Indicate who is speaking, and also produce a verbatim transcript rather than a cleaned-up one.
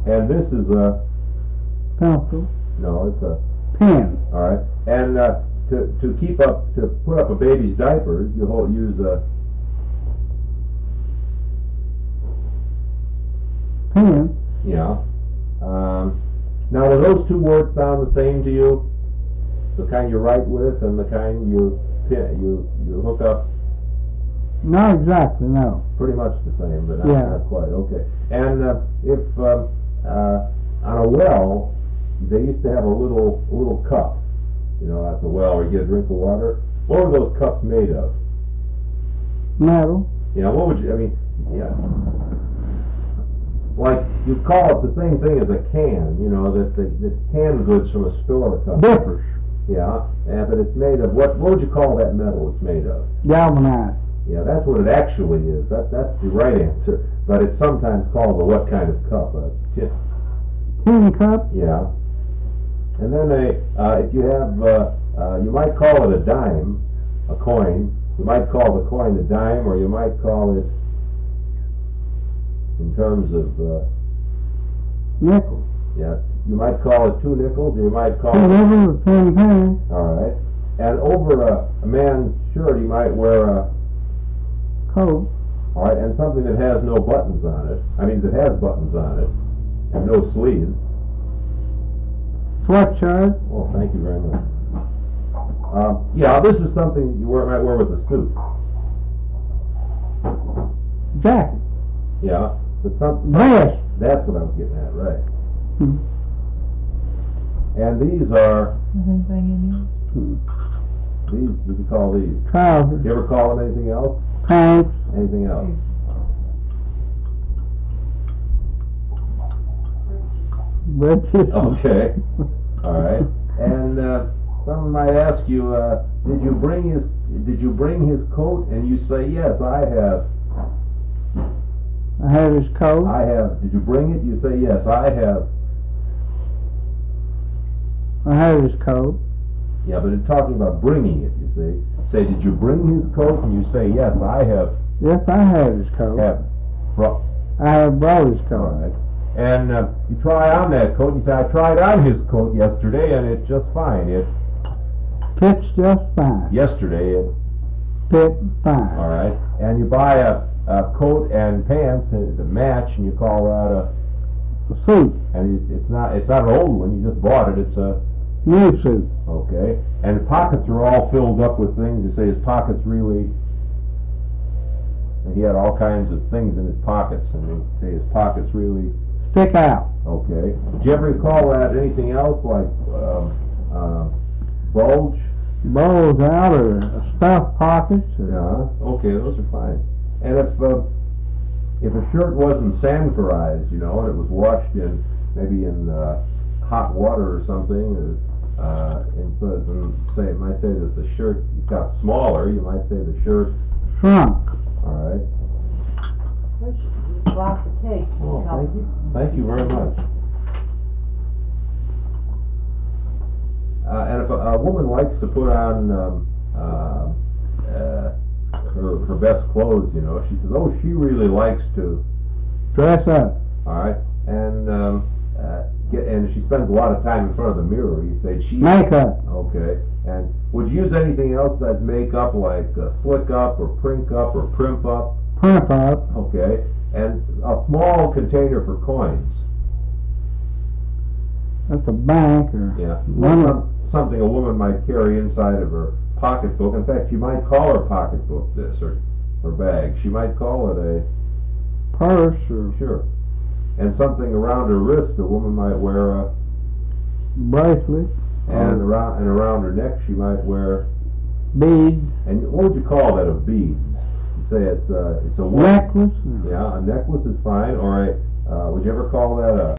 Speaker 1: And this is a
Speaker 2: pencil.
Speaker 1: no, it's a
Speaker 2: pen.
Speaker 1: all right. And uh, to to keep up to put up a baby's diapers, you hold, use a
Speaker 2: pen.
Speaker 1: yeah. Um, now, do those two words sound the same to you? The kind you write with and the kind you pin, you you hook up.
Speaker 2: Not exactly, no.
Speaker 1: Pretty much the same, but not,
Speaker 2: Yeah.
Speaker 1: not quite. Okay. And uh, if um, uh, on a well, they used to have a little a little cup, you know, at the well where you get a drink of water. What were those cups made of?
Speaker 2: Metal.
Speaker 1: You know, what would you? I mean, yeah. Like you call it the same thing as a can, you know, that the, the canned goods from a store cup.
Speaker 2: Dippers.
Speaker 1: Yeah, and, but it's made of what? What would you call that metal it's made of?
Speaker 2: Galvanized.
Speaker 1: Yeah, that's what it actually is. That that's the right answer. But it's sometimes called a what kind of cup? A tin.
Speaker 2: Tin cup.
Speaker 1: Yeah. And then a uh, if you have uh, uh, you might call it a dime, a coin. You might call the coin a dime, or you might call it in terms of uh,
Speaker 2: Nickel.
Speaker 1: yeah. You might call it two nickels, or you might call
Speaker 2: Two
Speaker 1: it.
Speaker 2: nickels, ten pennies.
Speaker 1: All right. And over a, a man's shirt, he might wear a.
Speaker 2: Coat.
Speaker 1: All right, and something that has no buttons on it. I mean, that has buttons on it and no sleeves.
Speaker 2: Sweatshirt.
Speaker 1: Oh, thank you very much. Um, yeah, this is something you wear, might wear with a suit.
Speaker 2: Jacket.
Speaker 1: Yeah, but some.
Speaker 2: Vest.
Speaker 1: That's what I was getting at, right?
Speaker 2: Hmm.
Speaker 1: And these are
Speaker 3: Anything in
Speaker 2: Hmm.
Speaker 1: these. What do you call these?
Speaker 2: Trousers.
Speaker 1: You ever call them anything else?
Speaker 2: Pants.
Speaker 1: Anything else?
Speaker 2: Breeches.
Speaker 1: Okay. All right. And uh, someone might ask you, uh, did you bring his did you bring his coat? And you say, yes, I have.
Speaker 2: I have his coat.
Speaker 1: I have. Did you bring it? You say, yes, I have.
Speaker 2: I have his coat.
Speaker 1: Yeah, but it's talking about bringing it, you see. Say, did you bring his coat? And you say, yes, I have.
Speaker 2: Yes, I have his coat.
Speaker 1: have brought.
Speaker 2: I have brought his
Speaker 1: All
Speaker 2: coat.
Speaker 1: right. And uh, you try on that coat, and you say, I tried on his coat yesterday, and it's just fine. It
Speaker 2: Fits just fine.
Speaker 1: Yesterday, it,
Speaker 2: Fit fine.
Speaker 1: all right. And you buy a, a coat and pants that match, and you call that a,
Speaker 2: A suit.
Speaker 1: and it, it's not, it's not an old one, you just bought it, it's a,
Speaker 2: New suit.
Speaker 1: okay. And the pockets are all filled up with things. You say his pockets really, and he had all kinds of things in his pockets, and they say his pockets really,
Speaker 2: Stick out.
Speaker 1: okay. Did you ever call that anything else, like um, uh, bulge?
Speaker 2: Bulge out or stuffed pockets. Or
Speaker 1: Yeah, okay, those are fine. And if uh, if a shirt wasn't sanforized, you know, and it was washed in maybe in uh, hot water or something, or uh, and so and say it might say that the shirt got smaller, you might say the shirt.
Speaker 2: shrunk.
Speaker 1: All right.
Speaker 3: Block the cake.
Speaker 1: Well, thank you. Thank you very much. Uh, and if a, a woman likes to put on um, uh, uh, her her best clothes, you know, she says, "Oh, she really likes to."
Speaker 2: Dress up.
Speaker 1: All right, and um, uh, get and she spends a lot of time in front of the mirror. You say she.
Speaker 2: Makeup.
Speaker 1: Okay, and would you use anything else that's makeup, like uh, slick up or prink up or primp up?
Speaker 2: Primp up.
Speaker 1: Okay, and a small container for coins.
Speaker 2: That's a bank or
Speaker 1: Yeah,
Speaker 2: one of
Speaker 1: Some- something a woman might carry inside of her pocketbook. In fact, she might call her pocketbook this, or her bag. She might call it a,
Speaker 2: purse or
Speaker 1: sure. And something around her wrist, a woman might wear a,
Speaker 2: bracelet.
Speaker 1: and around and around her neck she might wear.
Speaker 2: Beads.
Speaker 1: And what would you call that? A bead? You say it's a, it's a what?
Speaker 2: Necklace. or
Speaker 1: Yeah, a necklace is fine. Or a, uh, would you ever call that a